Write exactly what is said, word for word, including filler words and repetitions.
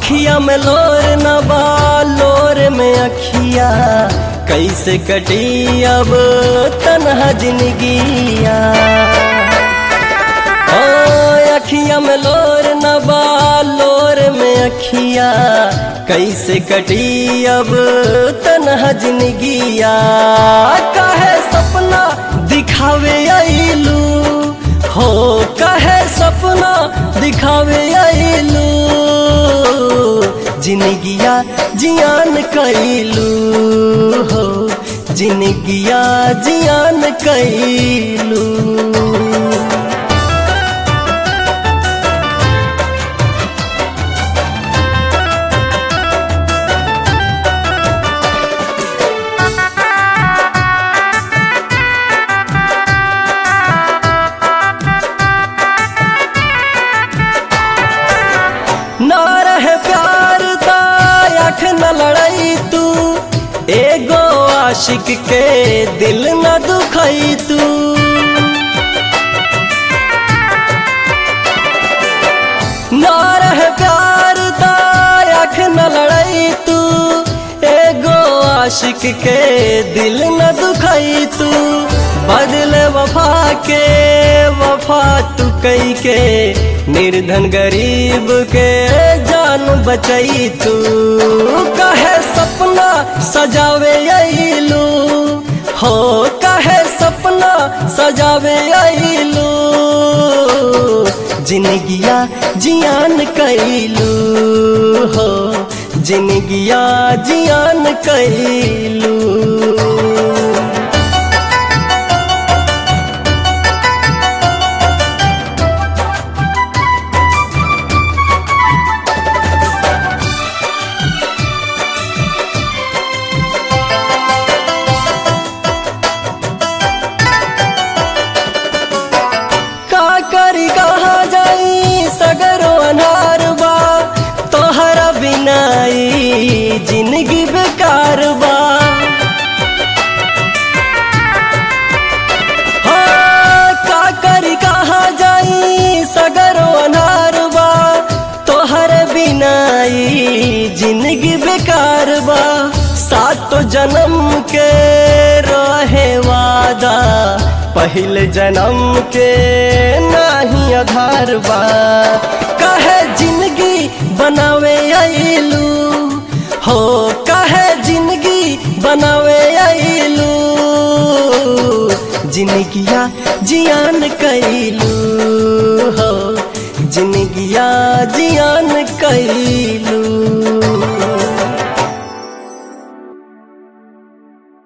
अखिया में लोर न बा लोर में अखिया, कैसे कटी अब तन्हा जिंदगिया। ओ अखिया में लोर न बा लोर में अखिया, कैसे कटी अब तन्हा जिंदगिया। काहे सपना दिखावे आइलू हो, काहे सपना दिखावे आइलू, जिंदगिया जियान कैलू हो, जिंदगिया जियान कैलू। ना रहे प्यार दायख न लड़ाई तू, एगो आशिक के दिल न दुखाई तू। ना रहे प्यार दायख न लड़ाई तू, एगो आशिक के दिल न दुखाई तू। बदले वफा के वफा तू कई के, निर्धन गरीब के जान बचाई तू। काहे सपना सजावे आइलू हो, काहे सपना सजावे आइलू, जिंदगिया जियान कैलू हो, जिंदगिया जियान कैलू। करी कहाँ जाई सगरो अनार बा, तोहरा बिनाई जिंदगी बेकार बा। हाँ का करी कहाँ जाई सगरो अनार बा, तोहरा बिनाई जिंदगी बेकार बा। सातो जन्म के रहे वादा, पहले जन्म के नाही आधार बा। काहे जिंदगी बनावे आइलू हो, काहे जिंदगी बनावे आइलू, जिंदगिया जियान कैलू हो, जिंदगिया जियान कैलू।